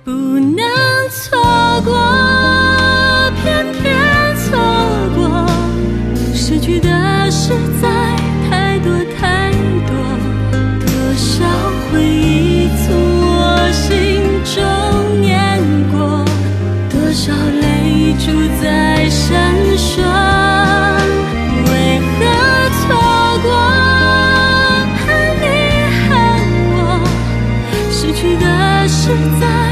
不能错过，偏偏错过，失去的实在太多太多，多少回忆从我心中碾过，多少泪珠在闪烁，为何错过和你和我，失去的实在